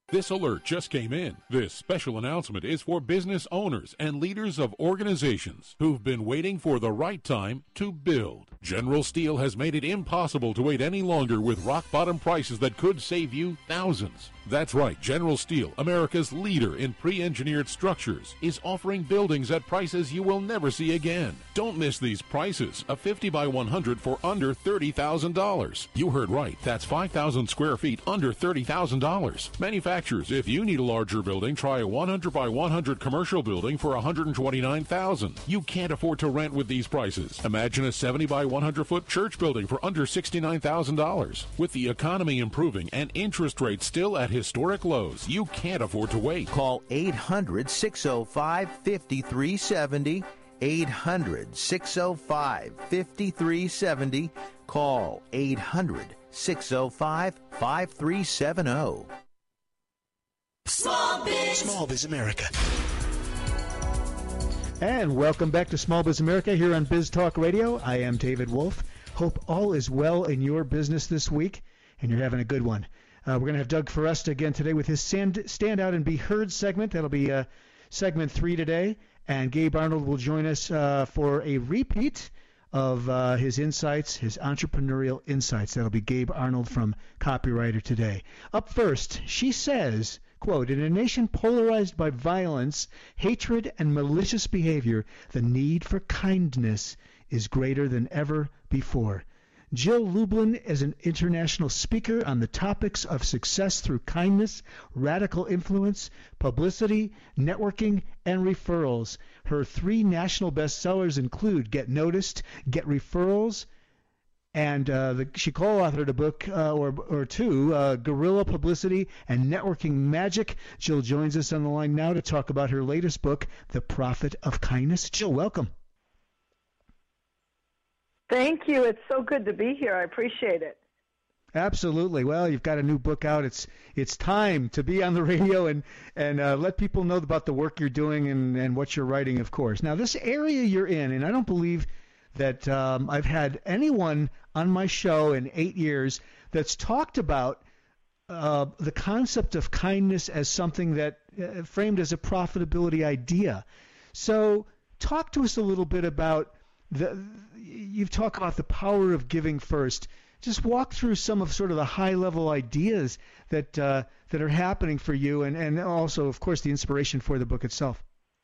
This alert just came in. This special announcement is for business owners and leaders of organizations who've been waiting for the right time to build. General Steel has made it impossible to wait any longer with rock-bottom prices that could save you thousands. That's right, General Steel, America's leader in pre-engineered structures, is offering buildings at prices you will never see again. Don't miss these prices. A 50 by 100 for under $30,000. You heard right. That's 5,000 square feet under $30,000. Manufacturers, if you need a larger building, try a 100 by 100 commercial building for $129,000. You can't afford to rent with these prices. Imagine a 70 by 100 foot church building for under $69,000. With the economy improving and interest rates still at historic lows, you can't afford to wait. Call 800-605-5370. 800-605-5370. Call 800-605-5370. Small Biz America. And welcome back to Small Biz America here on Biz Talk Radio. I am David Wolf. Hope all is well in your business this week and you're having a good one. We're going to have Doug Foresta again today with his Stand Out and Be Heard segment. That'll be segment 3 today. And Gabe Arnold will join us for a repeat of his insights, his entrepreneurial insights. That'll be Gabe Arnold from Copywriter Today. Up first, she says, quote, "In a nation polarized by violence, hatred, and malicious behavior, the need for kindness is greater than ever before." Jill Lublin is an international speaker on the topics of success through kindness, radical influence, publicity, networking, and referrals. Her 3 national bestsellers include Get Noticed, Get Referrals, and she co-authored a book or two, Guerrilla Publicity and Networking Magic. Jill joins us on the line now to talk about her latest book, The Profit of Kindness. Jill, welcome. Thank you. It's so good to be here. I appreciate it. Absolutely. Well, you've got a new book out. It's time to be on the radio and let people know about the work you're doing and what you're writing, of course. Now, this area you're in, and I don't believe that I've had anyone on my show in 8 years that's talked about the concept of kindness as something that framed as a profitability idea. So talk to us a little bit about you've talked about the power of giving first. Just walk through some of sort of the high-level ideas that are happening for you and also, of course, the inspiration for the book itself.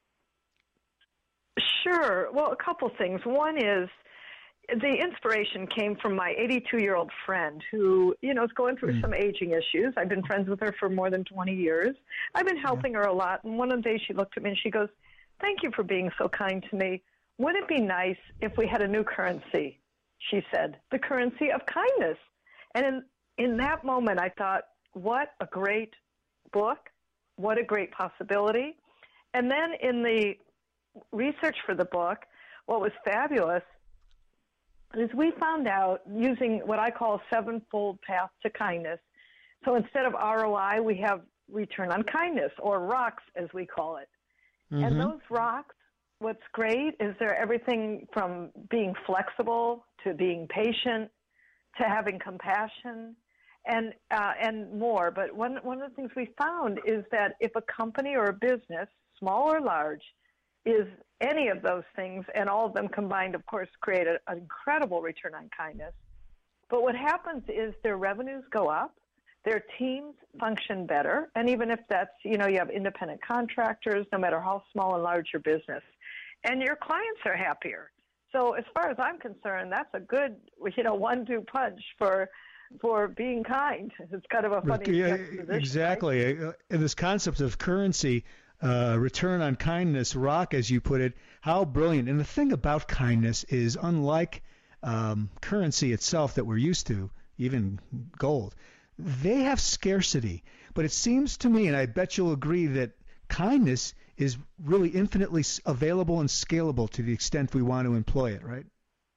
Sure. Well, a couple things. One is the inspiration came from my 82-year-old friend who, is going through some aging issues. I've been friends with her for more than 20 years. I've been helping her a lot. And one of the days she looked at me and she goes, "Thank you for being so kind to me. Wouldn't it be nice if we had a new currency?" She said, "The currency of kindness." And in that moment, I thought, what a great book. What a great possibility. And then in the research for the book, what was fabulous is we found out using what I call a 7-fold path to kindness. So instead of ROI, we have return on kindness, or rocks as we call it. Mm-hmm. And those rocks, what's great is they're everything from being flexible to being patient to having compassion and more. But one of the things we found is that if a company or a business, small or large, is any of those things, and all of them combined, of course, create an incredible return on kindness. But what happens is their revenues go up, their teams function better, and even if that's, you have independent contractors, no matter how small and large your business, and your clients are happier. So as far as I'm concerned, that's a good, 1-2 punch for being kind. It's kind of a funny juxtaposition, exactly. Right? This concept of currency, return on kindness, rock, as you put it, how brilliant. And the thing about kindness is, unlike currency itself that we're used to, even gold, they have scarcity. But it seems to me, and I bet you'll agree, that kindness is really infinitely available and scalable to the extent we want to employ it, right?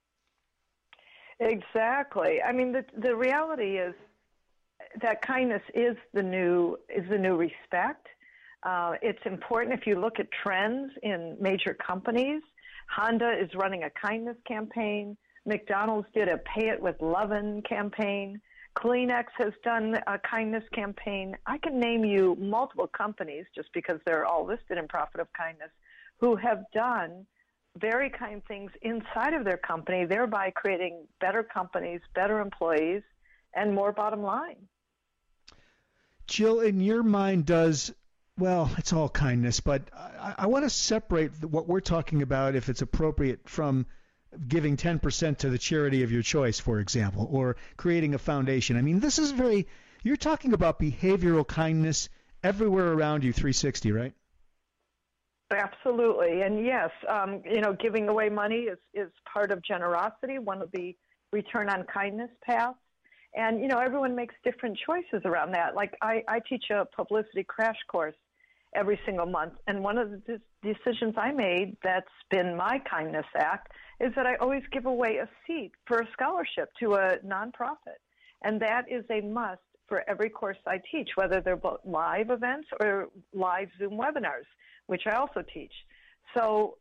Exactly. I mean, the reality is that kindness is the new respect. It's important if you look at trends in major companies. Honda is running a kindness campaign. McDonald's did a Pay It With Lovin' campaign. Kleenex has done a kindness campaign. I can name you multiple companies, just because they're all listed in Profit of Kindness, who have done very kind things inside of their company, thereby creating better companies, better employees, and more bottom line. Jill, in your mind, it's all kindness, but I want to separate what we're talking about, if it's appropriate, from giving 10% to the charity of your choice, for example, or creating a foundation. I mean, you're talking about behavioral kindness everywhere around you, 360, right? Absolutely. And yes, giving away money is part of generosity, one of the return on kindness paths. And, everyone makes different choices around that. Like I teach a publicity crash course every single month. And one of the decisions I made that's been my kindness act is that I always give away a seat for a scholarship to a nonprofit. And that is a must for every course I teach, whether they're both live events or live Zoom webinars, which I also teach. So,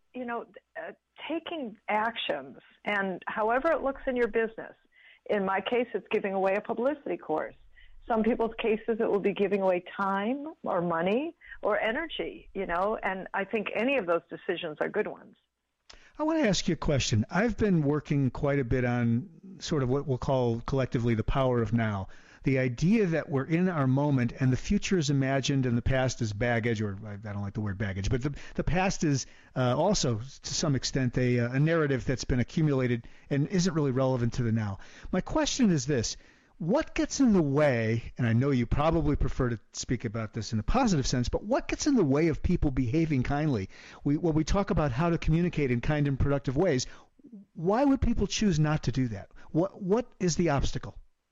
taking actions, and however it looks in your business. In my case, it's giving away a publicity course. Some people's cases, it will be giving away time or money or energy, and I think any of those decisions are good ones. I want to ask you a question. I've been working quite a bit on sort of what we'll call collectively the power of now. The idea that we're in our moment and the future is imagined and the past is baggage, or I don't like the word baggage, but the past is also to some extent a narrative that's been accumulated and isn't really relevant to the now. My question is this. What gets in the way, and I know you probably prefer to speak about this in a positive sense, but what gets in the way of people behaving kindly? When we talk about how to communicate in kind and productive ways, why would people choose not to do that? What is the obstacle?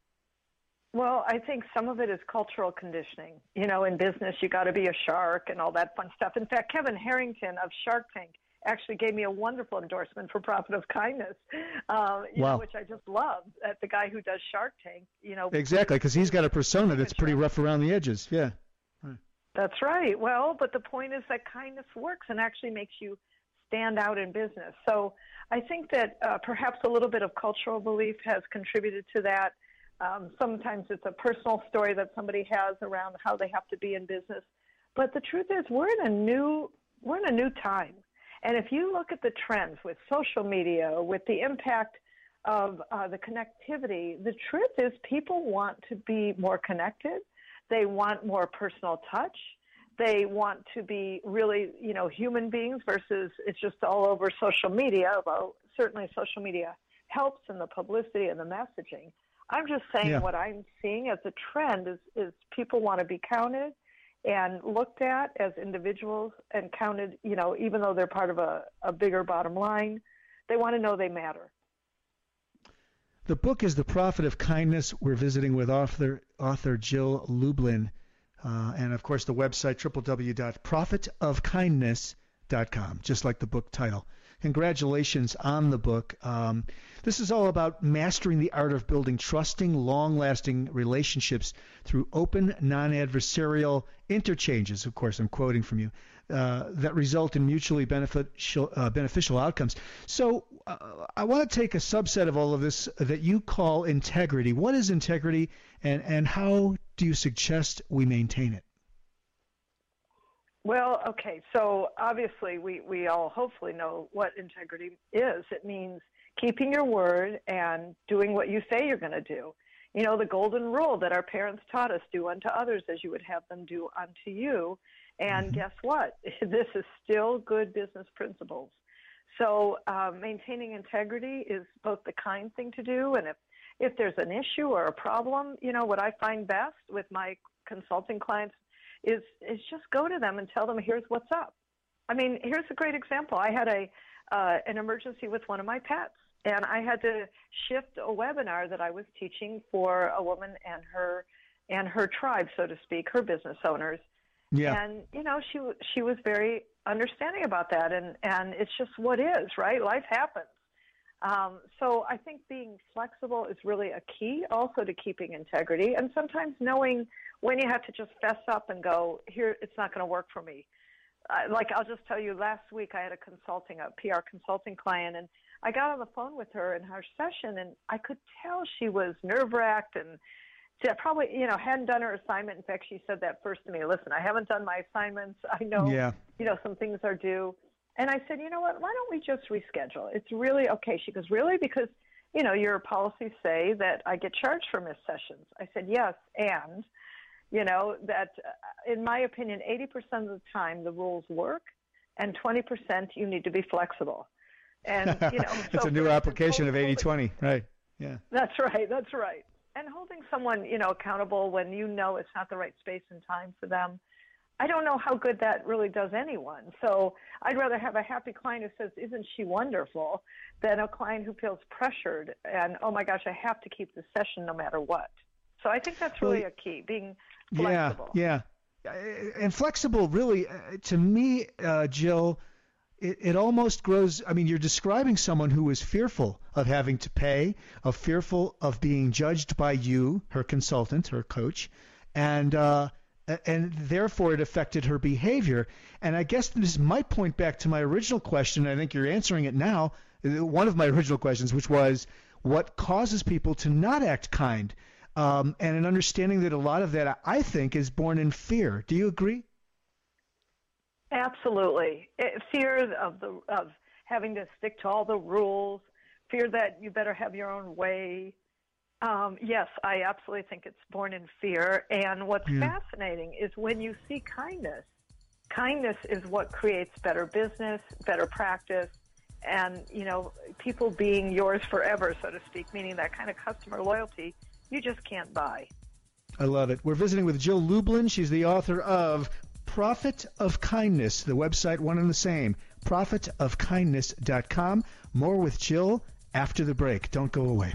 Well, I think some of it is cultural conditioning. In business, you got to be a shark and all that fun stuff. In fact, Kevin Harrington of Shark Tank actually gave me a wonderful endorsement for Profit of Kindness, which I just love. The guy who does Shark Tank, Exactly, because he's got a persona that's pretty rough around the edges. Yeah. Right. That's right. Well, but the point is that kindness works and actually makes you stand out in business. So I think that perhaps a little bit of cultural belief has contributed to that. Sometimes it's a personal story that somebody has around how they have to be in business. But the truth is we're in a new time. And if you look at the trends with social media, with the impact of the connectivity, the truth is people want to be more connected. They want more personal touch. They want to be really, human beings versus it's just all over social media, although certainly social media helps in the publicity and the messaging. I'm just saying What I'm seeing as a trend is people want to be counted and looked at as individuals and counted, even though they're part of a bigger bottom line, they want to know they matter. The book is The Profit of Kindness. We're visiting with author Jill Lublin. And, of course, the website, www.profitofkindness.com, just like the book title. Congratulations on the book. This is all about mastering the art of building trusting, long-lasting relationships through open, non-adversarial interchanges, of course, I'm quoting from you, that result in mutually beneficial outcomes. So I want to take a subset of all of this that you call integrity. What is integrity, and how do you suggest we maintain it? Well, okay, so obviously we all hopefully know what integrity is. It means keeping your word and doing what you say you're going to do. The golden rule that our parents taught us, do unto others as you would have them do unto you. And guess what? This is still good business principles. So maintaining integrity is both the kind thing to do, and if there's an issue or a problem, what I find best with my consulting clients is just go to them and tell them, here's what's up. I mean, here's a great example. I had an emergency with one of my pets, and I had to shift a webinar that I was teaching for a woman and her tribe, so to speak, her business owners. Yeah. And, she was very understanding about that, and it's just what is, right? Life happens. So I think being flexible is really a key also to keeping integrity, and sometimes knowing when you have to just fess up and go, here, it's not going to work for me. I'll just tell you, last week I had a PR consulting client, and I got on the phone with her in her session, and I could tell she was nerve-wracked, and She probably, hadn't done her assignment. In fact, she said that first to me. Listen, I haven't done my assignments. I know, some things are due. And I said, you know what, why don't we just reschedule? It's really okay. She goes, really? Because, your policies say that I get charged for missed sessions. I said, yes, and, that in my opinion, 80% of the time the rules work, and 20% you need to be flexible. And, it's a new application of 80-20, right? Yeah. That's right. And holding someone, accountable when it's not the right space and time for them, I don't know how good that really does anyone. So I'd rather have a happy client who says, isn't she wonderful, than a client who feels pressured and, oh, my gosh, I have to keep the session no matter what. So I think that's really a key, being flexible. Yeah. And flexible, really, to me, Jill, it almost grows. I mean, you're describing someone who is fearful of having to pay, fearful of being judged by you, her consultant, her coach, and therefore it affected her behavior. And I guess this might point back to my original question. I think you're answering it now. One of my original questions, which was, what causes people to not act kind? And an understanding that a lot of that, I think, is born in fear. Do you agree? Absolutely. Fear of having to stick to all the rules, fear that you better have your own way. Yes, I absolutely think it's born in fear. And what's fascinating is when you see kindness. Kindness is what creates better business, better practice, and, people being yours forever, so to speak, meaning that kind of customer loyalty you just can't buy. I love it. We're visiting with Jill Lublin. She's the author of Profit of Kindness, the website one and the same, profitofkindness.com. More with Jill after the break. Don't go away.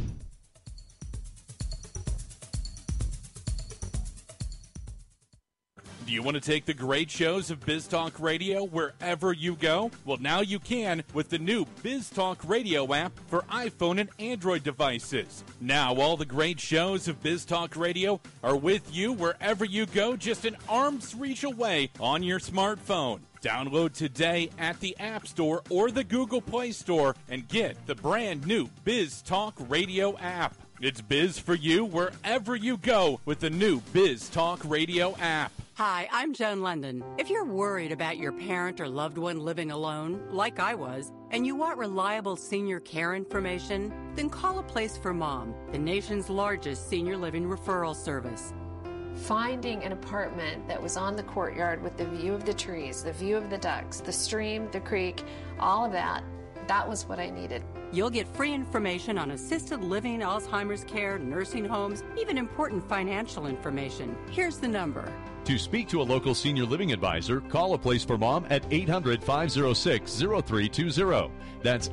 Do you want to take the great shows of Biz Talk Radio wherever you go? Well, now you can with the new Biz Talk Radio app for iPhone and Android devices. Now all the great shows of Biz Talk Radio are with you wherever you go, just an arm's reach away on your smartphone. Download today at the App Store or the Google Play Store and get the brand new Biz Talk Radio app. It's biz for you wherever you go with the new Biz Talk Radio app. Hi, I'm Joan London. If you're worried about your parent or loved one living alone, like I was, and you want reliable senior care information, then call A Place for Mom, the nation's largest senior living referral service. Finding an apartment that was on the courtyard with the view of the trees, the view of the ducks, the stream, the creek, all of that, that was what I needed. You'll get free information on assisted living, Alzheimer's care, nursing homes, even important financial information. Here's the number. To speak to a local senior living advisor, call A Place for Mom at 800-506-0320. That's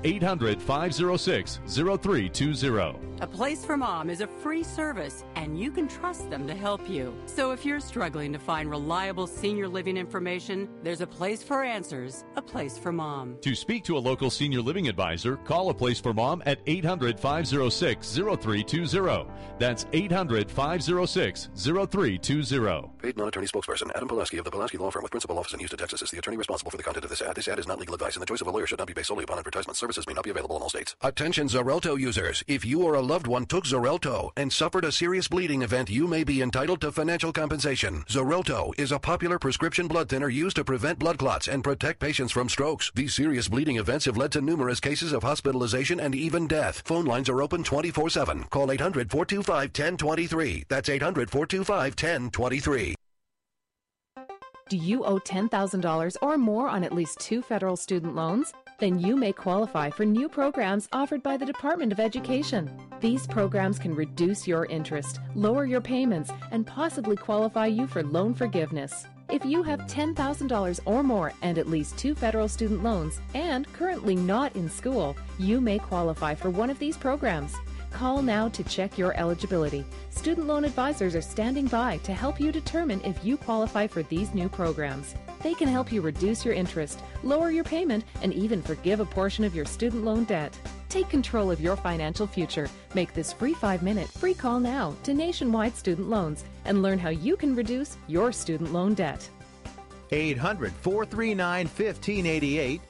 800-506-0320. A Place for Mom is a free service, and you can trust them to help you. So if you're struggling to find reliable senior living information, there's a place for answers, A Place for Mom. To speak to a local senior living advisor, call A Place for Mom at 800-506-0320. That's 800-506-0320. Paid non-attorney spokesperson Adam Pulaski of the Pulaski Law Firm with principal office in Houston, Texas is the attorney responsible for the content of this ad. This ad is not legal advice, and the choice of a lawyer should not be based solely upon advertisement. Services may not be available in all states. Attention Xarelto users. If you or a loved one took Xarelto and suffered a serious bleeding event, you may be entitled to financial compensation. Xarelto is a popular prescription blood thinner used to prevent blood clots and protect patients from strokes. These serious bleeding events have led to numerous cases of hospitalization and even death. Phone lines are open 24/7. Call 800-425-1023. That's 800-425-1023. Do you owe $10,000 or more on at least 2 federal student loans? Then you may qualify for new programs offered by the Department of Education. These programs can reduce your interest, lower your payments, and possibly qualify you for loan forgiveness. If you have $10,000 or more and at least 2 federal student loans and currently not in school, you may qualify for one of these programs. Call now to check your eligibility. Student loan advisors are standing by to help you determine if you qualify for these new programs. They can help you reduce your interest, lower your payment, and even forgive a portion of your student loan debt. Take control of your financial future. Make this free 5-minute free call now to Nationwide Student Loans and learn how you can reduce your student loan debt. 800-439-1588,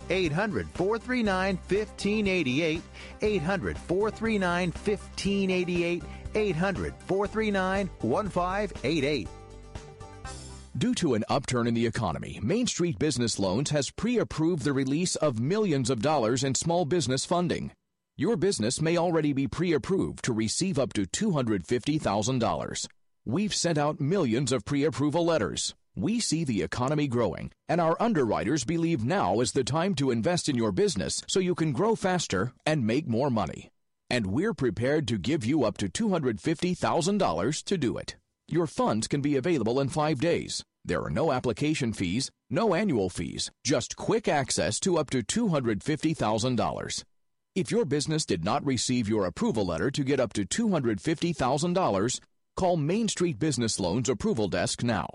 800-439-1588, 800-439-1588, 800-439-1588. Due to an upturn in the economy, Main Street Business Loans has pre-approved the release of millions of dollars in small business funding. Your business may already be pre-approved to receive up to $250,000. We've sent out millions of pre-approval letters. We see the economy growing, and our underwriters believe now is the time to invest in your business so you can grow faster and make more money. And we're prepared to give you up to $250,000 to do it. Your funds can be available in 5 days. There are no application fees, no annual fees, just quick access to up to $250,000. If your business did not receive your approval letter to get up to $250,000, call Main Street Business Loans Approval Desk now.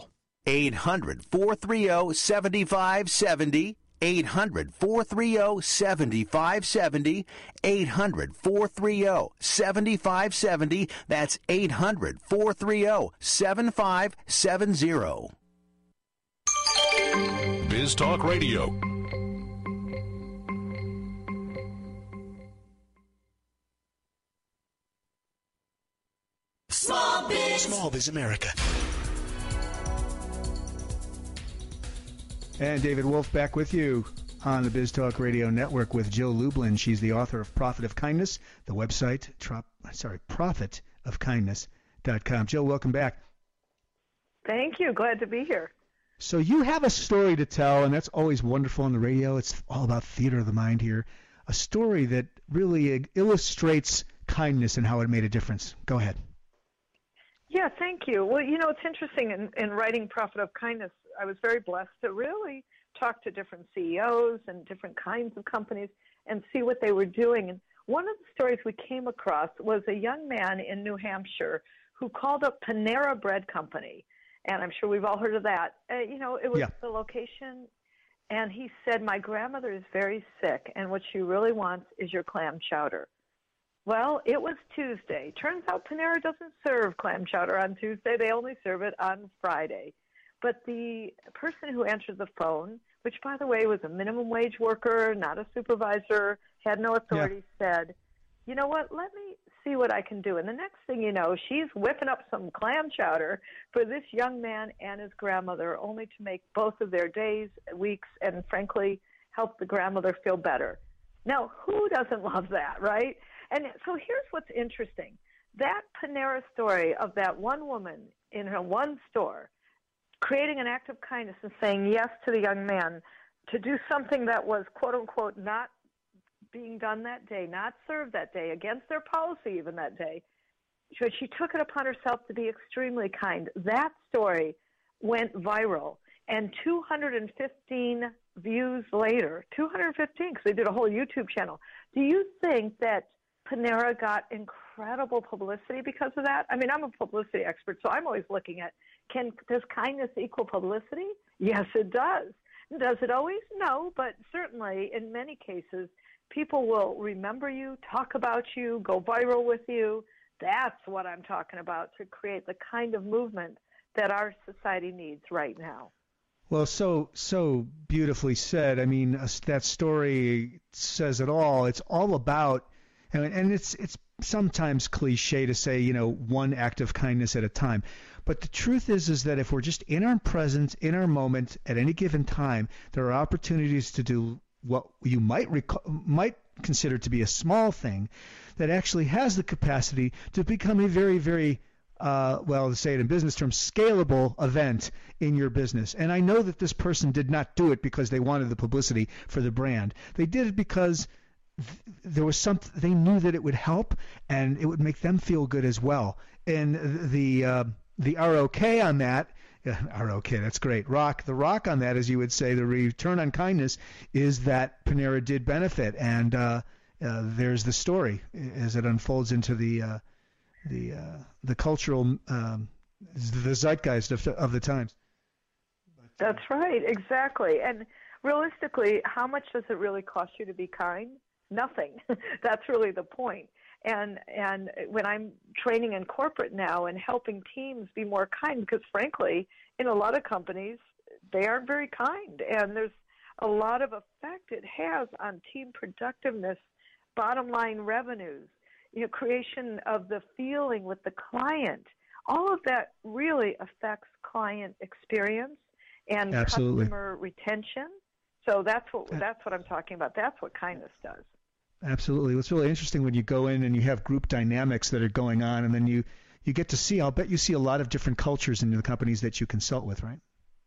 800-430-7570. 800-430-7570. 800-430-7570. That's 800-430-7570. Biz Talk Radio. Small Biz America. And David Wolf back with you on the Biz Talk Radio Network with Jill Lublin. She's the author of Profit of Kindness, the website, profitofkindness.com. Jill, welcome back. Thank you. Glad to be here. So you have a story to tell, and that's always wonderful on the radio. It's all about theater of the mind here. A story that really illustrates kindness and how it made a difference. Go ahead. Yeah, thank you. Well, you know, it's interesting in writing Profit of Kindness, I was very blessed to really talk to different CEOs and different kinds of companies and see what they were doing. And one of the stories we came across was a young man in New Hampshire who called up Panera Bread Company. And I'm sure we've all heard of that. You know, it was the location. And he said, my grandmother is very sick, and what she really wants is your clam chowder. Well, it was Tuesday. Turns out Panera doesn't serve clam chowder on Tuesday. They only serve it on Friday. But the person who answered the phone, which, by the way, was a minimum wage worker, not a supervisor, had no authority, said, you know what, let me see what I can do. And the next thing you know, she's whipping up some clam chowder for this young man and his grandmother, only to make both of their days, weeks, and, frankly, help the grandmother feel better. Now, who doesn't love that, right? And so here's what's interesting. That Panera story of that one woman in her one store creating an act of kindness and saying yes to the young man to do something that was, quote, unquote, not being done that day, not served that day, against their policy even that day. So she took it upon herself to be extremely kind. That story went viral, and 215 views later, 215, because they did a whole YouTube channel. Do you think that Panera got incredible publicity because of that? I mean, I'm a publicity expert, so I'm always looking at, does kindness equal publicity? Yes, it does. Does it always? No, but certainly in many cases, people will remember you, talk about you, go viral with you. That's what I'm talking about, to create the kind of movement that our society needs right now. Well, so beautifully said. I mean, that story says it all. It's all about, and it's sometimes cliche to say, you know, one act of kindness at a time. But the truth is that if we're just in our present, in our moment, at any given time, there are opportunities to do what you might consider to be a small thing that actually has the capacity to become a very, very, to say it in business terms, scalable event in your business. And I know that this person did not do it because they wanted the publicity for the brand. They did it because there was something, they knew that it would help and it would make them feel good as well. And the ROK on that, ROK, that's great. The rock on that, as you would say, the return on kindness is that Panera did benefit, and there's the story as it unfolds into the cultural, the zeitgeist of the times. That's right, exactly. And realistically, how much does it really cost you to be kind? Nothing. That's really the point. And when I'm training in corporate now and helping teams be more kind, because frankly, in a lot of companies, they aren't very kind. And there's a lot of effect it has on team productiveness, bottom line revenues. creation of the feeling with the client. All of that really affects client experience and Absolutely. customer retention. So that's what I'm talking about. That's what kindness does. Absolutely. It's really interesting when you go in and you have group dynamics that are going on, and then you get to see, I'll bet you see a lot of different cultures in the companies that you consult with, right?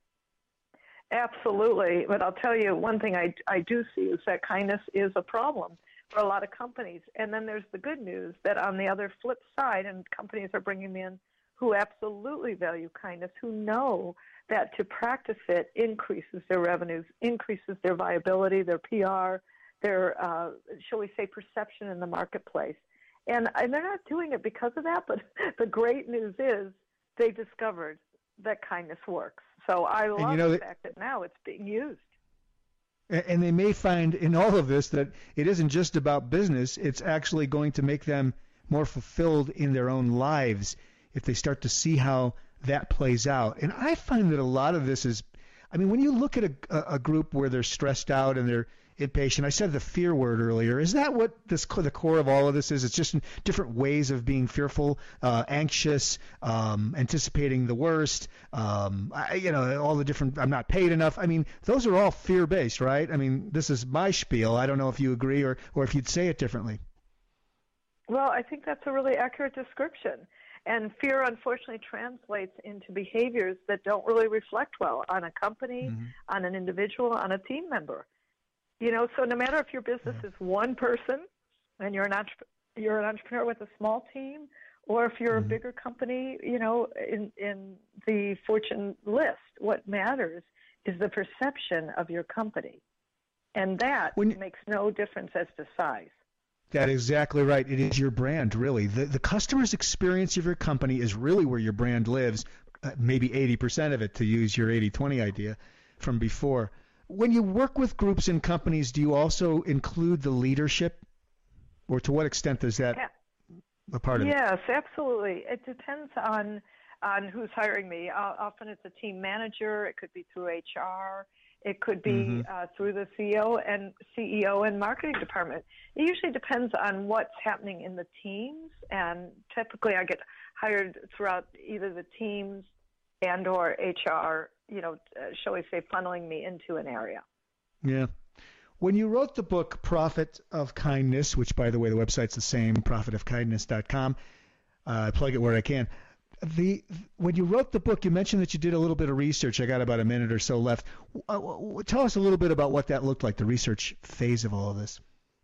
Absolutely. But I'll tell you, one thing I do see is that kindness is a problem for a lot of companies. And then there's the good news that on the other flip side, and companies are bringing in who absolutely value kindness, who know that to practice it increases their revenues, increases their viability, their PR, their, shall we say, perception in the marketplace. And they're not doing it because of that, but the great news is they discovered that kindness works. So I love the fact that now it's being used. And they may find in all of this that it isn't just about business, it's actually going to make them more fulfilled in their own lives if they start to see how that plays out. And I find that a lot of this is, I mean, when you look at a group where they're stressed out and they're impatient, I said the fear word earlier. Is that what the core of all of this is? It's just different ways of being fearful, anxious, anticipating the worst, all the different, I'm not paid enough. I mean, those are all fear-based, right? I mean, this is my spiel. I don't know if you agree or if you'd say it differently. Well, I think that's a really accurate description. And fear, unfortunately, translates into behaviors that don't really reflect well on a company, on an individual, on a team member. So no matter if your business is one person and you're an entrepreneur with a small team, or if you're a bigger company, in the Fortune list, what matters is the perception of your company. And that makes no difference as to size. That's exactly right. It is your brand, really. The customer's experience of your company is really where your brand lives, maybe 80% of it, to use your 80-20 idea from before. When you work with groups and companies, do you also include the leadership? Or to what extent is that a part of it? Yes, absolutely. It depends on who's hiring me. Often it's a team manager. It could be through HR. It could be through the CEO and marketing department. It usually depends on what's happening in the teams, and typically I get hired throughout either the teams and or HR, shall we say, funneling me into an area. Yeah. When you wrote the book, Profit of Kindness, which, by the way, the website's the same, profitofkindness.com, I plug it where I can. When you wrote the book, you mentioned that you did a little bit of research. I got about a minute or so left. Tell us a little bit about what that looked like, the research phase of all of this.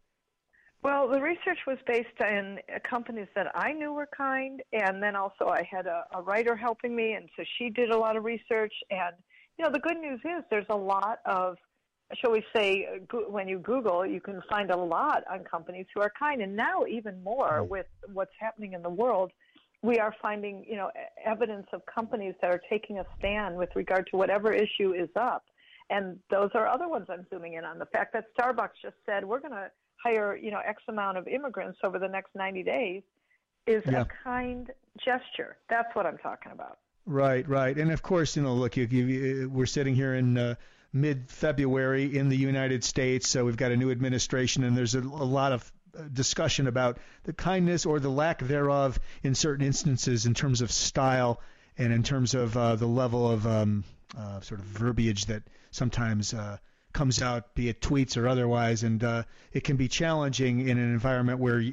Well, the research was based on companies that I knew were kind, and then also I had a writer helping me, and so she did a lot of research. And, the good news is there's a lot of, shall we say, when you Google, you can find a lot on companies who are kind. And now even more with what's happening in the world, we are finding, evidence of companies that are taking a stand with regard to whatever issue is up. And those are other ones I'm zooming in on. The fact that Starbucks just said we're going to hire, X amount of immigrants over the next 90 days is a kind gesture. That's what I'm talking about. Right. And of course, look, we're sitting here in mid-February in the United States, so we've got a new administration, and there's a lot of discussion about the kindness or the lack thereof in certain instances in terms of style and in terms of the level of sort of verbiage that sometimes comes out, be it tweets or otherwise, and it can be challenging in an environment where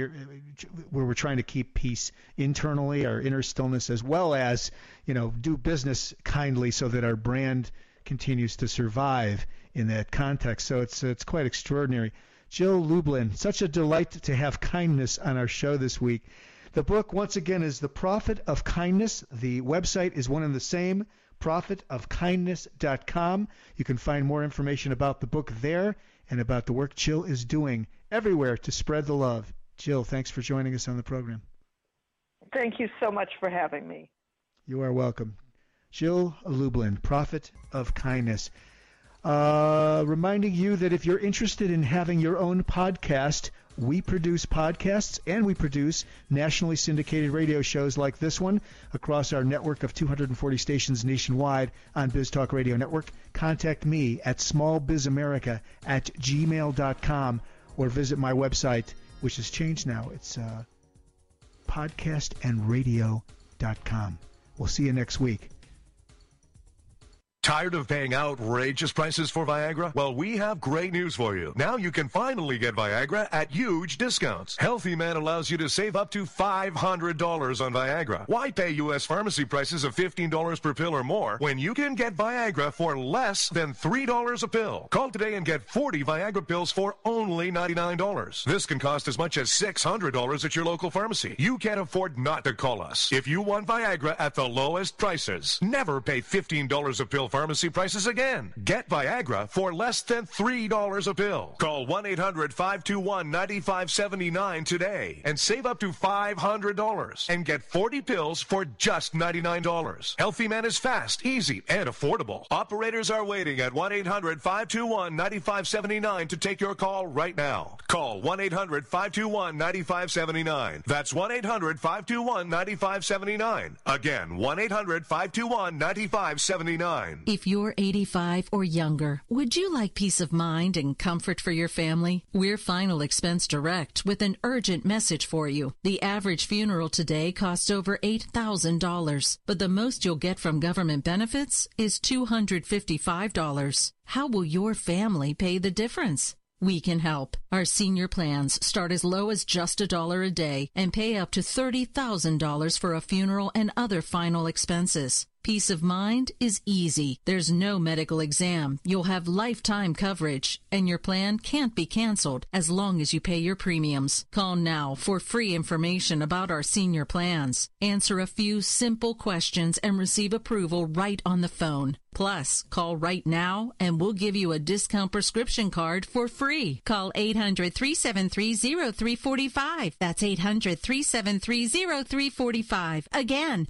where we're trying to keep peace internally, our inner stillness, as well as do business kindly so that our brand continues to survive in that context. So it's quite extraordinary. Jill Lublin, such a delight to have kindness on our show this week. The book, once again, is The Profit of Kindness. The website is one and the same, profitofkindness.com. You can find more information about the book there and about the work Jill is doing everywhere to spread the love. Jill, thanks for joining us on the program. Thank you so much for having me. You are welcome. Jill Lublin, Profit of Kindness. Reminding you that if you're interested in having your own podcast, we produce podcasts and we produce nationally syndicated radio shows like this one across our network of 240 stations nationwide on BizTalk Radio Network. Contact me at smallbizamerica@gmail.com or visit my website, which has changed now. It's podcastandradio.com. We'll see you next week. Tired of paying outrageous prices for Viagra? Well, we have great news for you. Now you can finally get Viagra at huge discounts. Healthy Man allows you to save up to $500 on Viagra. Why pay U.S. pharmacy prices of $15 per pill or more when you can get Viagra for less than $3 a pill? Call today and get 40 Viagra pills for only $99. This can cost as much as $600 at your local pharmacy. You can't afford not to call us. If you want Viagra at the lowest prices, never pay $15 a pill pharmacy prices again. Get Viagra for less than $3 a pill. Call 1-800-521-9579 today and save up to $500 and get 40 pills for just $99. Healthy Man is fast, easy, and affordable. Operators are waiting at 1-800-521-9579 to take your call right now. Call 1-800-521-9579. That's 1-800-521-9579. Again, 1-800-521-9579. If you're 85 or younger, would you like peace of mind and comfort for your family? We're Final Expense Direct with an urgent message for you. The average funeral today costs over $8,000, but the most you'll get from government benefits is $255. How will your family pay the difference? We can help. Our senior plans start as low as just $1 a day and pay up to $30,000 for a funeral and other final expenses. Peace of mind is easy. There's no medical exam. You'll have lifetime coverage, and your plan can't be canceled as long as you pay your premiums. Call now for free information about our senior plans. Answer a few simple questions and receive approval right on the phone. Plus, call right now and we'll give you a discount prescription card for free. Call 800-373-0345. That's 800-373-0345. Again,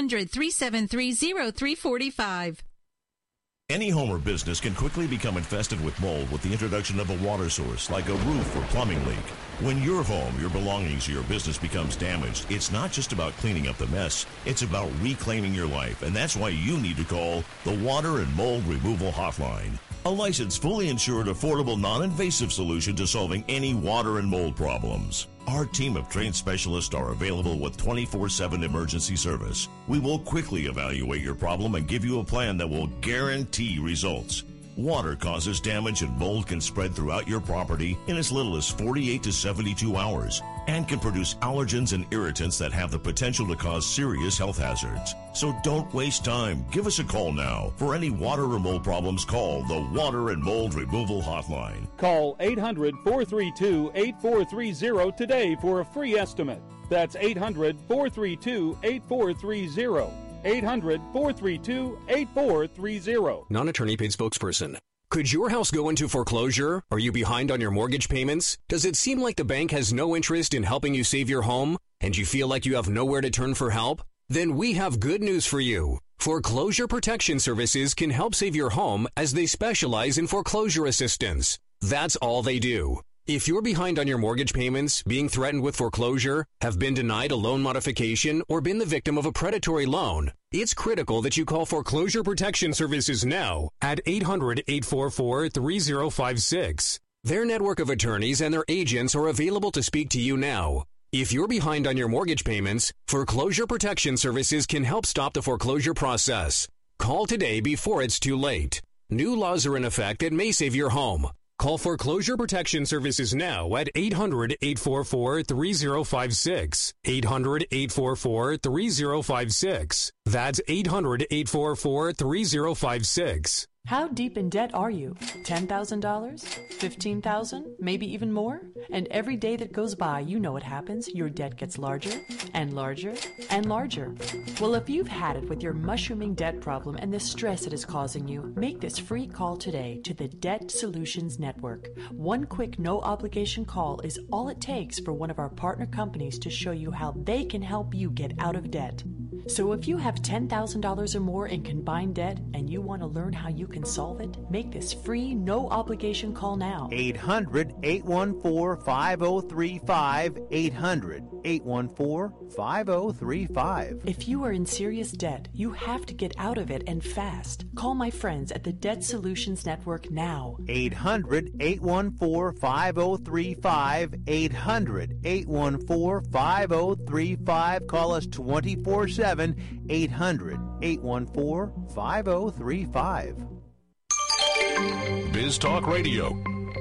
800-373-0345. Any home or business can quickly become infested with mold with the introduction of a water source, like a roof or plumbing leak. When your home, your belongings, or your business becomes damaged, it's not just about cleaning up the mess. It's about reclaiming your life, and that's why you need to call the Water and Mold Removal Hotline. A licensed, fully insured, affordable, non-invasive solution to solving any water and mold problems. Our team of trained specialists are available with 24/7 emergency service. We will quickly evaluate your problem and give you a plan that will guarantee results. Water causes damage and mold can spread throughout your property in as little as 48 to 72 hours and can produce allergens and irritants that have the potential to cause serious health hazards. So don't waste time. Give us a call now. For any water or mold problems, call the Water and Mold Removal Hotline. Call 800-432-8430 today for a free estimate. That's 800-432-8430. 800-432-8430. Non-attorney paid spokesperson. Could your house go into foreclosure? Are you behind on your mortgage payments? Does it seem like the bank has no interest in helping you save your home? And you feel like you have nowhere to turn for help? Then we have good news for you. Foreclosure Protection Services can help save your home as they specialize in foreclosure assistance. That's all they do. If you're behind on your mortgage payments, being threatened with foreclosure, have been denied a loan modification, or been the victim of a predatory loan, it's critical that you call Foreclosure Protection Services now at 800-844-3056. Their network of attorneys and their agents are available to speak to you now. If you're behind on your mortgage payments, Foreclosure Protection Services can help stop the foreclosure process. Call today before it's too late. New laws are in effect that may save your home. Call Foreclosure Protection Services now at 800-844-3056. 800-844-3056. That's 800-844-3056. How deep in debt are you? $10,000? $15,000? Maybe even more? And every day that goes by, you know what happens. Your debt gets larger and larger and larger. Well, if you've had it with your mushrooming debt problem and the stress it is causing you, make this free call today to the Debt Solutions Network. One quick, no-obligation call is all it takes for one of our partner companies to show you how they can help you get out of debt. So if you have $10,000 or more in combined debt and you want to learn how you can solve it, make this free, no obligation call now. 800-814-5035. 800-814-5035. If you are in serious debt, you have to get out of it and fast. Call my friends at the Debt Solutions Network now. 800-814-5035. 800-814-5035. Call us 24/7. 800-814-5035. Biz Talk Radio.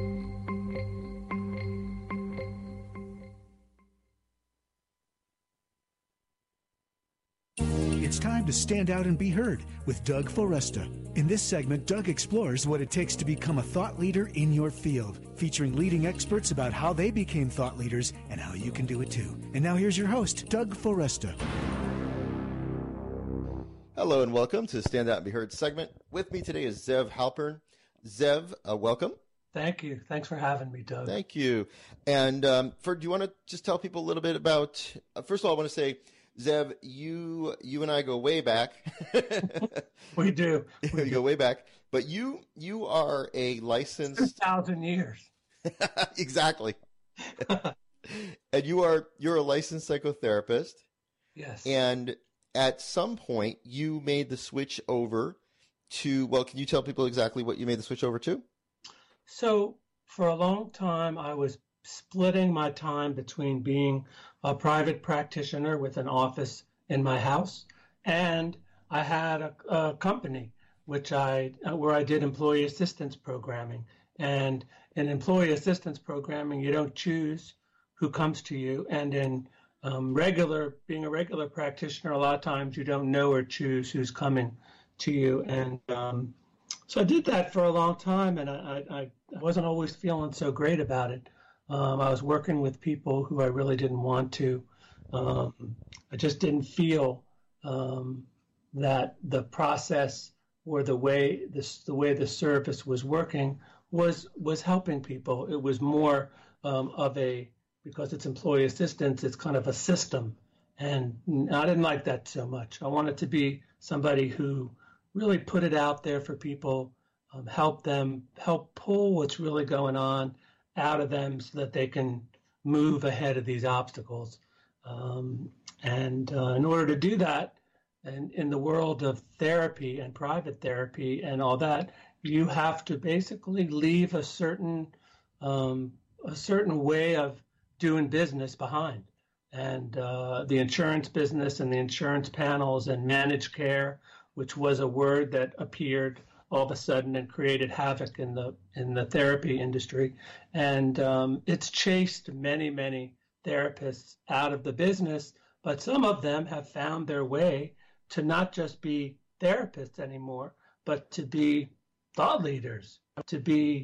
It's time to stand out and be heard with Doug Foresta. In this segment, Doug explores what it takes to become a thought leader in your field, featuring leading experts about how they became thought leaders and how you can do it too. And now here's your host, Doug Foresta. Hello and welcome to the Stand Out and Be Heard segment. With me today is Zev Halpern. Zev, welcome. Thank you. Thanks for having me, Doug. Thank you. And do you want to just tell people a little bit about, first of all, I want to say, Zev, you and I go way back. We do. We go way back. But you are a licensed 2,000 years. Exactly. And you're a licensed psychotherapist. Yes. And at some point, you made the switch over to, well, can you tell people exactly what you made the switch over to? So for a long time, I was splitting my time between being a private practitioner with an office in my house, and I had a company where I did employee assistance programming. And in employee assistance programming, you don't choose who comes to you, and in being a regular practitioner, a lot of times you don't know or choose who's coming to you. And so I did that for a long time, and I wasn't always feeling so great about it. I was working with people who I really didn't want to. I just didn't feel that the process or the way the service was working was helping people. It was more of because it's employee assistance, it's kind of a system. And I didn't like that so much. I wanted to be somebody who really put it out there for people, help pull what's really going on out of them so that they can move ahead of these obstacles. And in order to do that, and in the world of therapy and private therapy and all that, you have to basically leave a certain way of doing business behind. And the insurance business and the insurance panels and managed care, which was a word that appeared all of a sudden and created havoc in the therapy industry. And it's chased many, many therapists out of the business, but some of them have found their way to not just be therapists anymore, but to be thought leaders, to be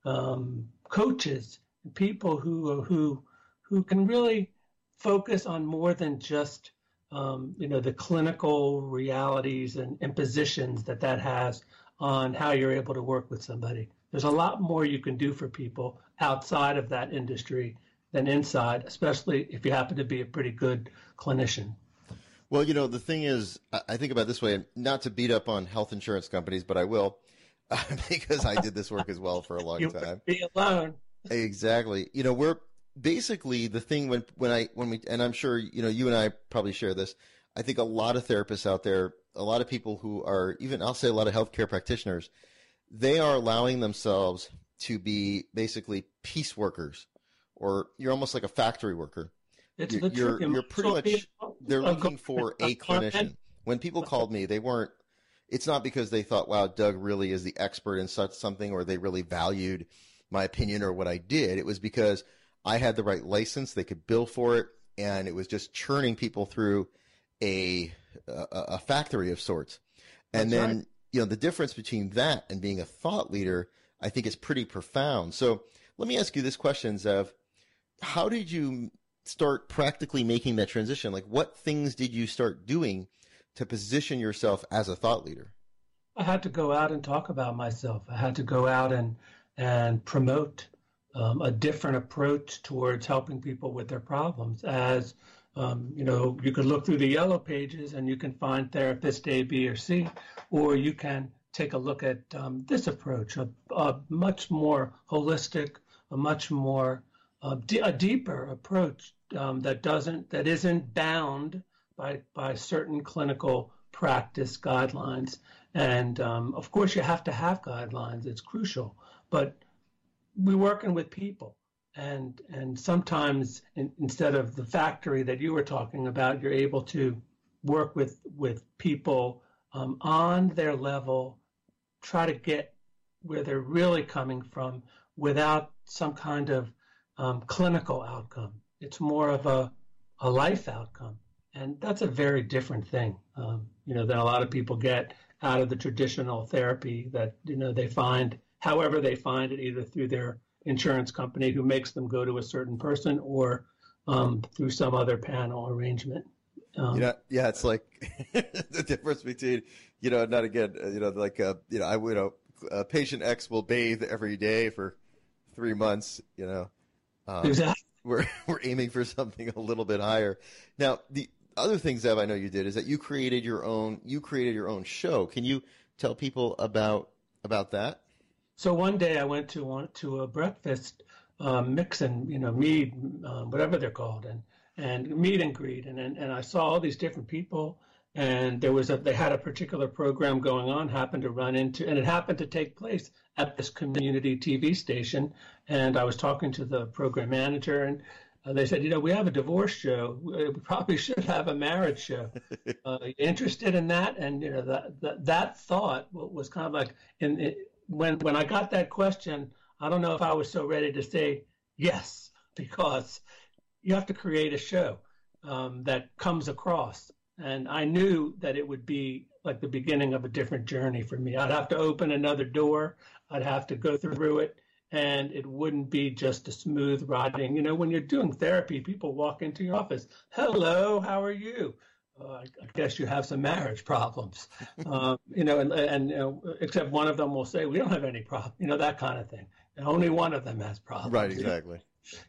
coaches, people who can really focus on more than just the clinical realities and impositions that has on how you're able to work with somebody. There's a lot more you can do for people outside of that industry than inside, especially if you happen to be a pretty good clinician. Well, the thing is, I think about it this way, not to beat up on health insurance companies, but I will, because I did this work as well for a long You time. Be alone. Exactly. We're basically the thing when we, and I'm sure, you and I probably share this. I think a lot of therapists out there, a lot of people who are even, I'll say a lot of healthcare practitioners, they are allowing themselves to be basically piece workers, or you're almost like a factory worker. You're pretty much, they're looking for a clinician. When people called me, it's not because they thought, wow, Doug really is the expert in such something, or they really valued my opinion or what I did. It was because I had the right license, they could bill for it, and it was just churning people through a factory of sorts. And That's then, right. The difference between that and being a thought leader, I think is pretty profound. So let me ask you this question, Zev. How did you start practically making that transition? Like, what things did you start doing to position yourself as a thought leader? I had to go out and talk about myself. I had to go out and promote a different approach towards helping people with their problems. As You could look through the yellow pages and you can find therapist A, B, or C, or you can take a look at this approach, a much more holistic, a much more a deeper approach that isn't bound by certain clinical practice guidelines. And of course, you have to have guidelines; it's crucial. But we're working with people. And sometimes instead of the factory that you were talking about, you're able to work with people on their level, try to get where they're really coming from without some kind of clinical outcome. It's more of a life outcome. And that's a very different thing, than a lot of people get out of the traditional therapy that, they find, however they find it, either through their insurance company who makes them go to a certain person or through some other panel arrangement. It's like the difference between, not again, patient X will bathe every day for 3 months, Exactly. We're aiming for something a little bit higher. Now, the other thing, Zev, I know you did is that you created your own show. Can you tell people about that? So one day I went to a breakfast mix and meet, whatever they're called, and meet and greet, and I saw all these different people, and they had a particular program going on, happened to run into, and it happened to take place at this community TV station, and I was talking to the program manager, and they said, we have a divorce show. We probably should have a marriage show. Interested in that? And that thought was kind of like when I got that question, I don't know if I was so ready to say yes, because you have to create a show that comes across. And I knew that it would be like the beginning of a different journey for me. I'd have to open another door. I'd have to go through it. And it wouldn't be just a smooth riding. When you're doing therapy, people walk into your office. Hello, how are you? I guess you have some marriage problems, except one of them will say, we don't have any problem, that kind of thing. And only one of them has problems. Right, exactly.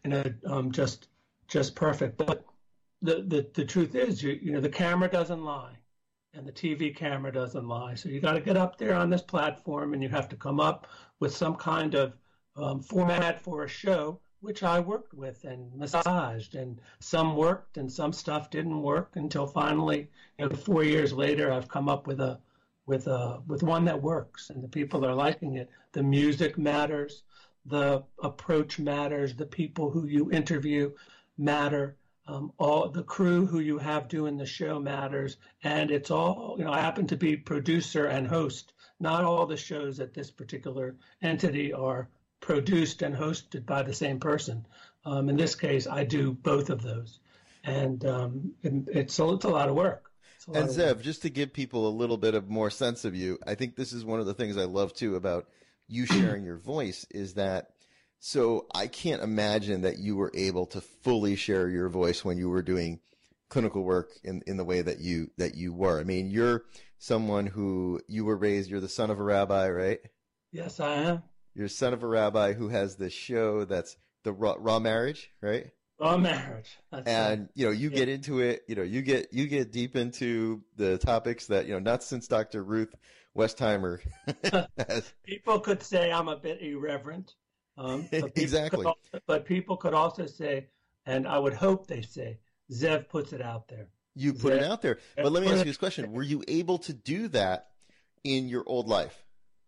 Just perfect. But the truth is, the camera doesn't lie and the TV camera doesn't lie. So you got to get up there on this platform and you have to come up with some kind of format for a show, which I worked with and massaged, and some worked and some stuff didn't work until finally, 4 years later, I've come up with one that works and the people are liking it. The music matters, the approach matters, the people who you interview matter, all the crew who you have doing the show matters, and it's all, I happen to be producer and host. Not all the shows at this particular entity are produced and hosted by the same person. In this case, I do both of those, and it's a lot of work. And Zev, just to give people a little bit of more sense of you, I think this is one of the things I love too about you sharing your voice is that. So I can't imagine that you were able to fully share your voice when you were doing clinical work in the way that you were. I mean, you're someone who you're the son of a rabbi, right? Yes, I am. You're the son of a rabbi who has this show that's the Raw Marriage, right? Raw Marriage. And you get into it. You get deep into the topics that not since Dr. Ruth Westheimer. People could say I'm a bit irreverent. Exactly. But people could also say, and I would hope they say, Zev puts it out there. You put it out there. But let me ask you this question. Were you able to do that in your old life?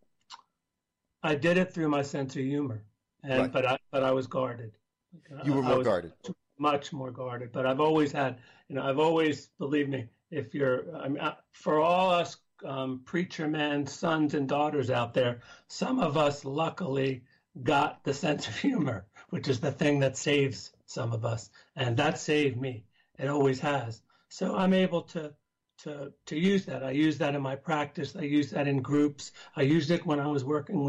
I did it through my sense of humor, Right. but I was guarded. You were more guarded. Much more guarded. But I've always had, believe me, for all us preacher men, sons and daughters out there, some of us luckily got the sense of humor, which is the thing that saves some of us, and that saved me. It always has. So I'm able to use that. I use that in my practice. I use that in groups. I used it when I was working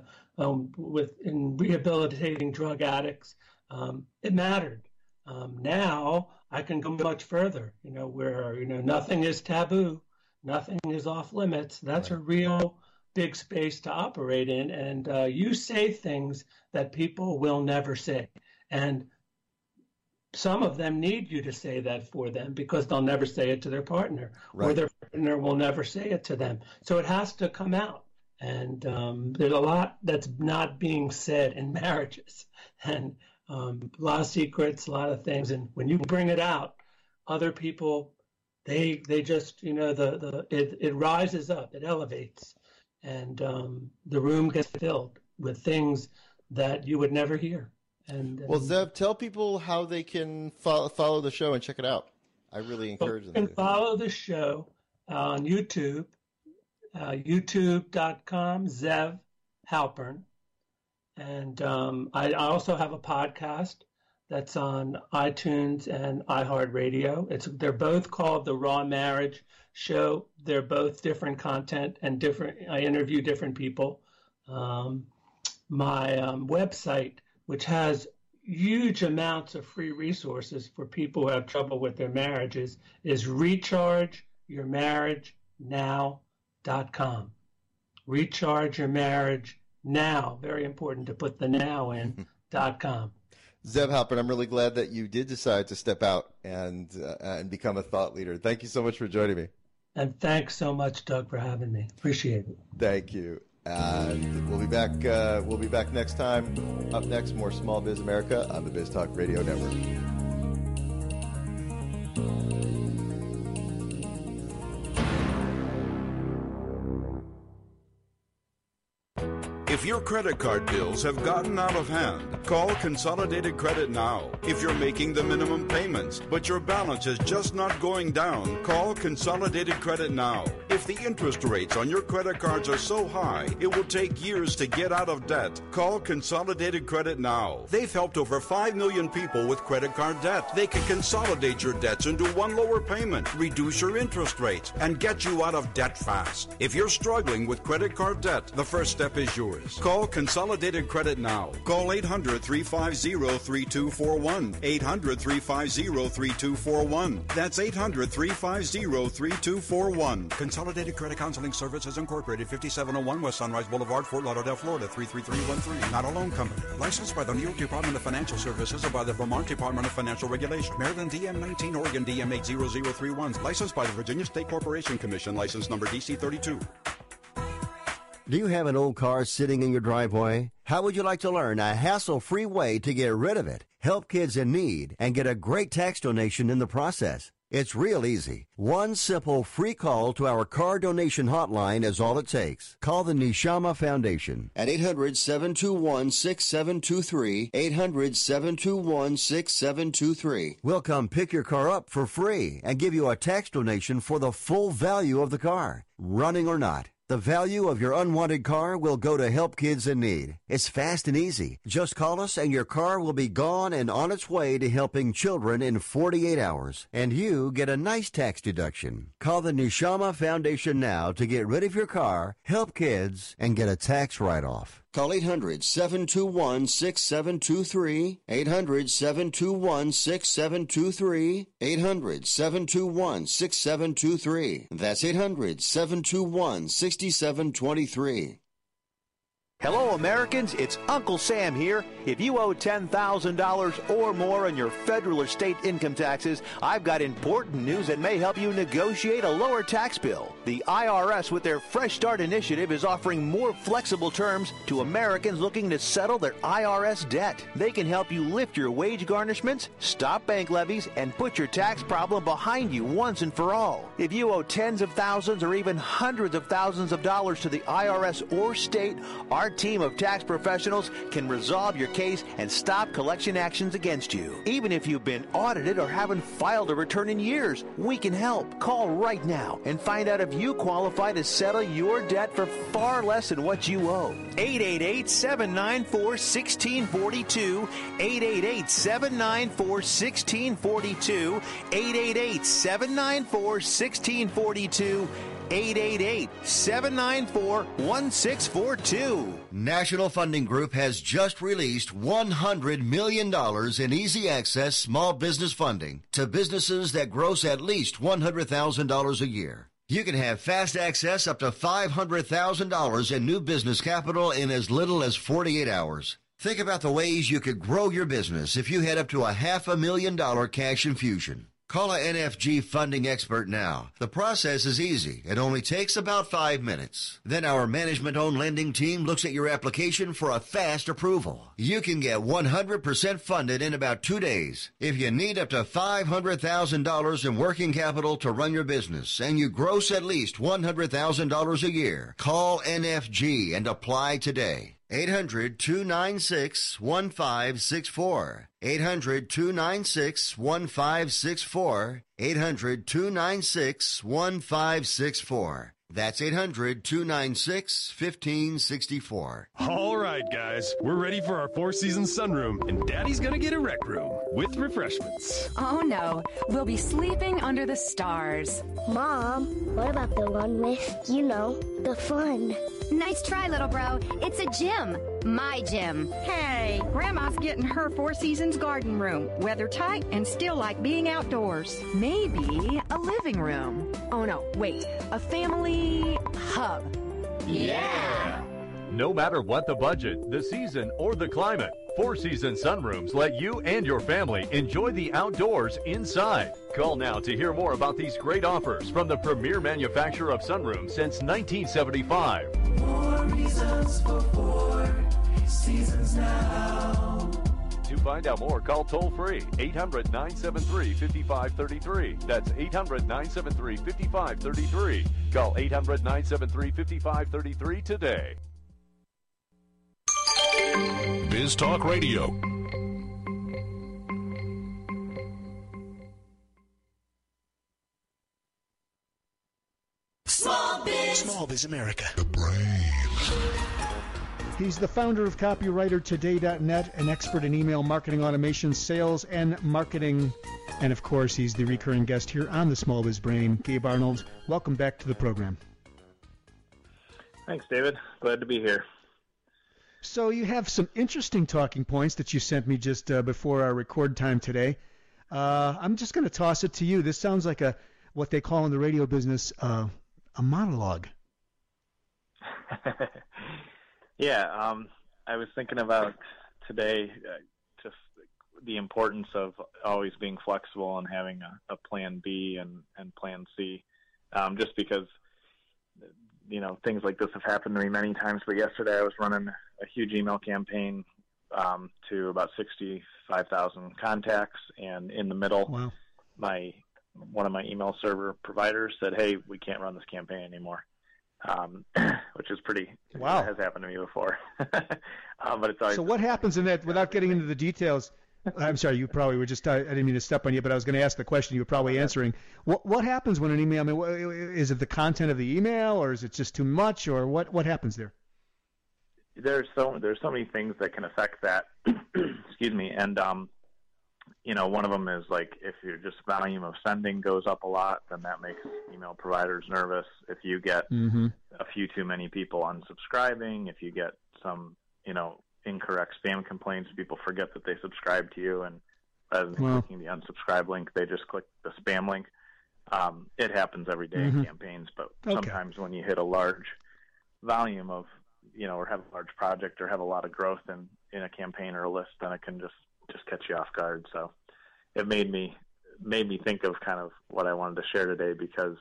in rehabilitating drug addicts. It mattered. Now I can go much further. Where nothing is taboo, nothing is off limits. That's right. A real big space to operate in, and you say things that people will never say. And some of them need you to say that for them because they'll never say it to their partner, right. or their partner will never say it to them. So it has to come out. And there's a lot that's not being said in marriages, and a lot of secrets, a lot of things. And when you bring it out, other people, they just, it rises up, it elevates, and the room gets filled with things that you would never hear. Well, Zev, tell people how they can follow the show and check it out. I really encourage them. You can follow the show on YouTube, youtube.com, Zev Halpern. And I also have a podcast that's on iTunes and iHeartRadio. They're both called The Raw Marriage Show. They're both different content and different. I interview different people. My website, which has huge amounts of free resources for people who have trouble with their marriages, is rechargeyourmarriagenow.com. Recharge your marriage now. Very important to put the now in, .com. Zev Halpern, I'm really glad that you did decide to step out and become a thought leader. Thank you so much for joining me. And thanks so much, Doug, for having me. Appreciate it. Thank you. And we'll be back. We'll be back next time. Up next, more Small Biz America on the Biz Talk Radio Network. If your credit card bills have gotten out of hand, call Consolidated Credit now. If you're making the minimum payments, but your balance is just not going down, call Consolidated Credit now. If the interest rates on your credit cards are so high, it will take years to get out of debt, call Consolidated Credit now. They've helped over 5 million people with credit card debt. They can consolidate your debts into one lower payment, reduce your interest rates, and get you out of debt fast. If you're struggling with credit card debt, the first step is yours. Call Consolidated Credit now. Call 800-350-3241. 800-350-3241. That's 800-350-3241. Consolidated Credit Counseling Services Incorporated, 5701 West Sunrise Boulevard, Fort Lauderdale, Florida, 33313. Not a loan company. Licensed by the New York Department of Financial Services or by the Vermont Department of Financial Regulation. Maryland DM 19, Oregon DM 80031. Licensed by the Virginia State Corporation Commission. License number DC 32. Do you have an old car sitting in your driveway? How would you like to learn a hassle-free way to get rid of it, help kids in need, and get a great tax donation in the process? It's real easy. One simple free call to our car donation hotline is all it takes. Call the Neshama Foundation at 800-721-6723, 800-721-6723. We'll come pick your car up for free and give you a tax donation for the full value of the car, running or not. The value of your unwanted car will go to help kids in need. It's fast and easy. Just call us and your car will be gone and on its way to helping children in 48 hours. And you get a nice tax deduction. Call the Neshama Foundation now to get rid of your car, help kids, and get a tax write-off. Call 800-721-6723, 800-721-6723, 800-721-6723. That's 800-721-6723. Hello, Americans. It's Uncle Sam here. If you owe $10,000 or more on your federal or state income taxes, I've got important news that may help you negotiate a lower tax bill. The IRS, with their Fresh Start initiative, is offering more flexible terms to Americans looking to settle their IRS debt. They can help you lift your wage garnishments, stop bank levies, and put your tax problem behind you once and for all. If you owe tens of thousands or even hundreds of thousands of dollars to the IRS or state, our team of tax professionals can resolve your case and stop collection actions against you. Even if you've been audited or haven't filed a return in years, we can help. Call right now and find out if you qualify to settle your debt for far less than what you owe. 888-794-1642, 888-794-1642, 888-794-1642, 888-794-1642. National Funding Group has just released $100 million in easy access small business funding to businesses that gross at least $100,000 a year. You can have fast access up to $500,000 in new business capital in as little as 48 hours. Think about the ways you could grow your business if you had up to $500,000 cash infusion. Call a NFG funding expert now. The process is easy. It only takes about 5 minutes. Then our management-owned lending team looks at your application for a fast approval. You can get 100% funded in about 2 days. If you need up to $500,000 in working capital to run your business and you gross at least $100,000 a year, call NFG and apply today. 800-296-1564. 800-296-1564. 800-296-1564. That's 800-296-1564. All right, guys, we're ready for our Four Seasons sunroom, and Daddy's gonna get a rec room with refreshments. Oh no, we'll be sleeping under the stars. Mom, what about the one with, the fun? Nice try, little bro. It's a gym. My gym. Hey, Grandma's getting her Four Seasons garden room. Weather tight and still like being outdoors. Maybe a living room. Oh no, wait, a family hub. Yeah! No matter what the budget, the season, or the climate, Four Seasons sunrooms let you and your family enjoy the outdoors inside. Call now to hear more about these great offers from the premier manufacturer of sunrooms since 1975. 4 reasons for 4 seasons now. To find out more, call toll-free 800-973-5533. That's 800-973-5533. Call 800-973-5533 today. Biz Talk Radio. Small Biz America. The brains. He's the founder of CopywriterToday.net, an expert in email marketing automation, sales, and marketing. And, of course, he's the recurring guest here on the Small Biz Brain. Gabe Arnold, welcome back to the program. Thanks, David. Glad to be here. So you have some interesting talking points that you sent me just before our record time today. I'm just going to toss it to you. This sounds like what they call in the radio business a monologue. Yeah, I was thinking about today just the importance of always being flexible and having a plan B and plan C, just because, things like this have happened to me many times. But yesterday I was running a huge email campaign to about 65,000 contacts, and in the middle, wow, one of my email server providers said, "Hey, we can't run this campaign anymore," which is pretty. Wow, has happened to me before. But it's always. So what happens in that? Without getting into the details, I'm sorry, you probably were just. I didn't mean to step on you, but I was going to ask the question. You were probably answering. What happens when an email? I mean, is it the content of the email, or is it just too much, or what happens there? There's so many things that can affect that. Excuse me, and one of them is like if your just volume of sending goes up a lot, then that makes email providers nervous. If you get a few too many people unsubscribing, if you get some incorrect spam complaints, people forget that they subscribe to you, and rather than clicking the unsubscribe link, they just click the spam link. It happens every day in campaigns, but sometimes when you hit a large volume of or have a large project or have a lot of growth in a campaign or a list, then it can just catch you off guard. So it made me think of kind of what I wanted to share today, because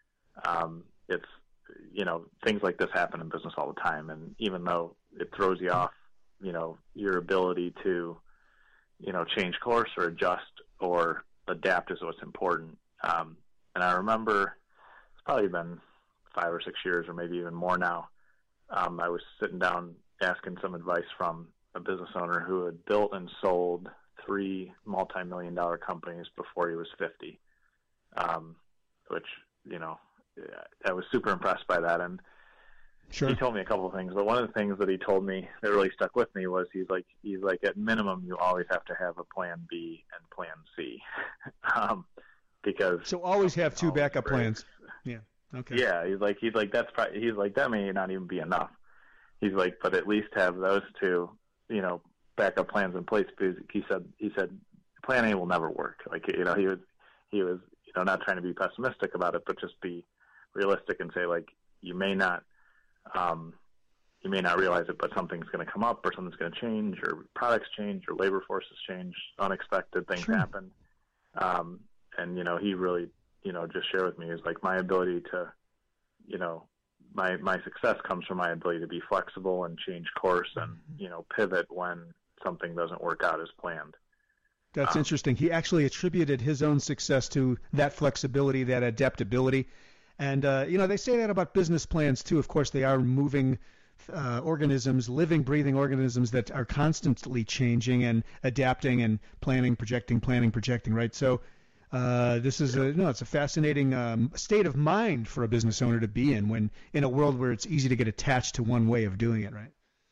it's things like this happen in business all the time, and even though it throws you off your ability to change course or adjust or adapt is what's important. And I remember it's probably been 5 or 6 years or maybe even more now. I was sitting down asking some advice from a business owner who had built and sold 3 multi-million-dollar companies before he was 50, which, I was super impressed by that. And sure, he told me a couple of things, but one of the things that he told me that really stuck with me was he's like, at minimum, you always have to have a plan B and plan C. Because so always have 2 backup plans. Yeah. Okay. Yeah, he's like that may not even be enough. He's like, but at least have those 2, backup plans in place, because he said plan A will never work. Like, he was not trying to be pessimistic about it, but just be realistic and say, like, you may not you may not realize it, but something's going to come up or something's going to change or products change or labor forces change, unexpected things happen. And, he really, just shared with me is like my ability to, my success comes from my ability to be flexible and change course and, pivot when something doesn't work out as planned. That's interesting. He actually attributed his own success to that flexibility, that adaptability. And, they say that about business plans, too. Of course, they are moving organisms, living, breathing organisms that are constantly changing and adapting and planning, projecting, right? So this is it's a fascinating state of mind for a business owner to be in when in a world where it's easy to get attached to one way of doing it, right?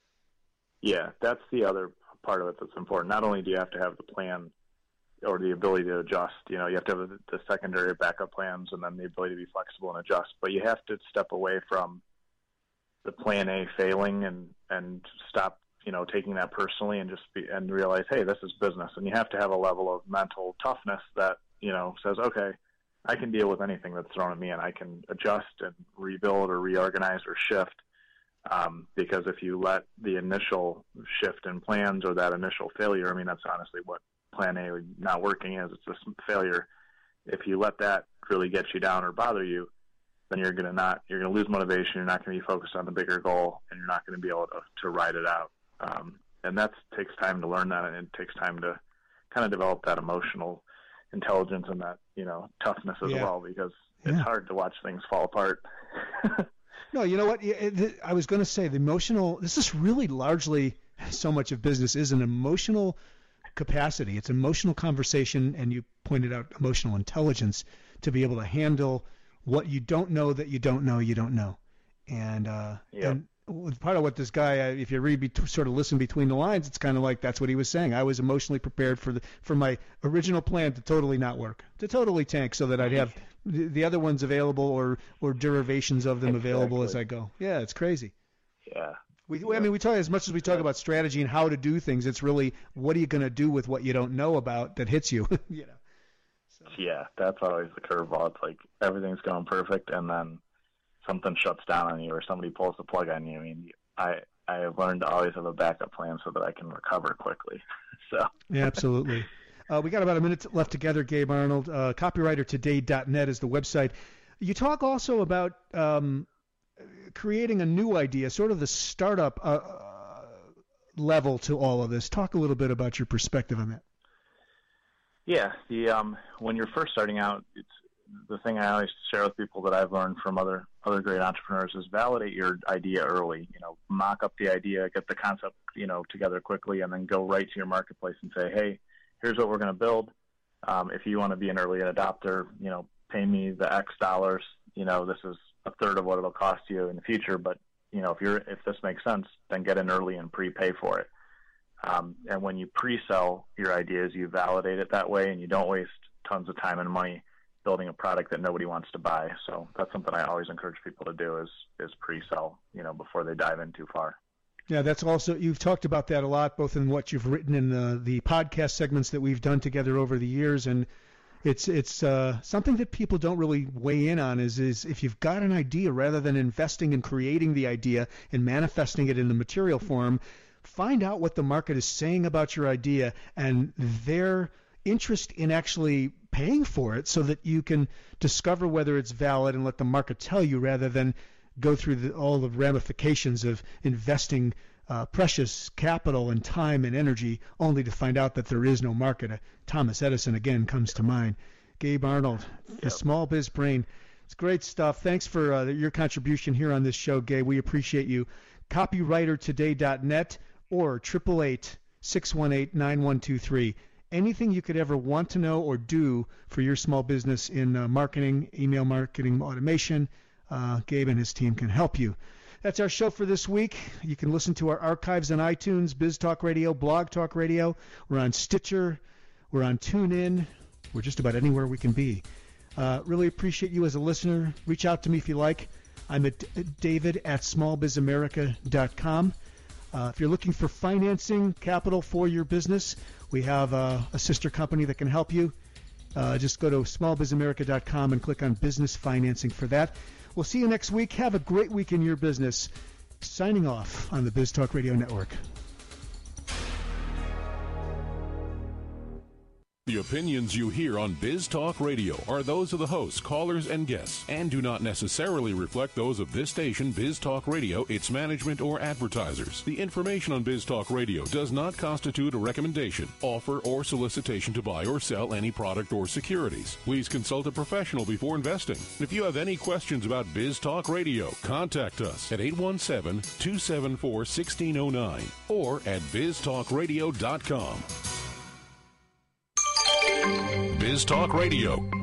Yeah, that's the other part of it that's important. Not only do you have to have the plan or the ability to adjust, you have to have the secondary backup plans and then the ability to be flexible and adjust, but you have to step away from the plan A failing and stop, taking that personally and realize, hey, this is business. And you have to have a level of mental toughness that, says, okay, I can deal with anything that's thrown at me and I can adjust and rebuild or reorganize or shift. Because if you let the initial shift in plans or that initial failure, that's honestly what plan A not working is. It's a failure. If you let that really get you down or bother you, then you're going to lose motivation. You're not going to be focused on the bigger goal, and you're not going to be able to ride it out. And that takes time to learn that, and it takes time to kind of develop that emotional intelligence and that, toughness as well, because it's hard to watch things fall apart. No, you know what? I was going to say this is really largely so much of business is an emotional capacity. It's emotional conversation, and you pointed out emotional intelligence to be able to handle what you don't know that you don't know. And part of what this guy, if you sort of listen between the lines, it's kind of like that's what he was saying. I was emotionally prepared for my original plan to totally not work, to totally tank, so that I'd have the other ones available or derivations of them available as I go. Yeah, it's crazy. Yeah. We talk as much as we talk about strategy and how to do things. It's really what are you going to do with what you don't know about that hits you. So. Yeah, that's always the curveball. It's like everything's going perfect, and then something shuts down on you or somebody pulls the plug on you. I have learned to always have a backup plan so that I can recover quickly. So yeah, absolutely. We got about a minute left together, Gabe Arnold. Copywritertoday.net is the website. You talk also about creating a new idea, sort of the startup level to all of this. Talk a little bit about your perspective on that. Yeah, when you're first starting out, it's the thing I always share with people that I've learned from other great entrepreneurs is validate your idea early. Mock up the idea, get the concept, together quickly, and then go right to your marketplace and say, hey, here's what we're going to build. If you want to be an early adopter, pay me the X dollars. This is a third of what it'll cost you in the future. But, if this makes sense, then get in early and prepay for it. And when you pre-sell your ideas, you validate it that way, and you don't waste tons of time and money building a product that nobody wants to buy. So that's something I always encourage people to do is pre-sell, before they dive in too far. Yeah, that's also, you've talked about that a lot, both in what you've written in the podcast segments that we've done together over the years. And it's something that people don't really weigh in on is if you've got an idea, rather than investing in creating the idea and manifesting it in the material form, find out what the market is saying about your idea and their interest in actually paying for it so that you can discover whether it's valid and let the market tell you, rather than go through all the ramifications of investing precious capital and time and energy only to find out that there is no market. Thomas Edison again comes to mind. Gabe Arnold, the Small Biz Brain. It's great stuff. Thanks for your contribution here on this show, Gabe. We appreciate you. Copywritertoday.net or 888-618-9123. Anything you could ever want to know or do for your small business in marketing, email marketing, automation, Gabe and his team can help you. That's our show for this week. You can listen to our archives on iTunes, Biz Talk Radio, Blog Talk Radio. We're on Stitcher. We're on TuneIn. We're just about anywhere we can be. Really appreciate you as a listener. Reach out to me if you like. I'm at david@smallbizamerica.com. If you're looking for financing, capital for your business, we have a sister company that can help you. Just go to smallbizamerica.com and click on business financing for that. We'll see you next week. Have a great week in your business. signing off on the Biz Talk Radio Network. The opinions you hear on Biz Talk Radio are those of the hosts, callers, and guests, and do not necessarily reflect those of this station, Biz Talk Radio, its management, or advertisers. The information on Biz Talk Radio does not constitute a recommendation, offer, or solicitation to buy or sell any product or securities. Please consult a professional before investing. If you have any questions about Biz Talk Radio, contact us at 817-274-1609 or at biztalkradio.com. Biz Talk Radio,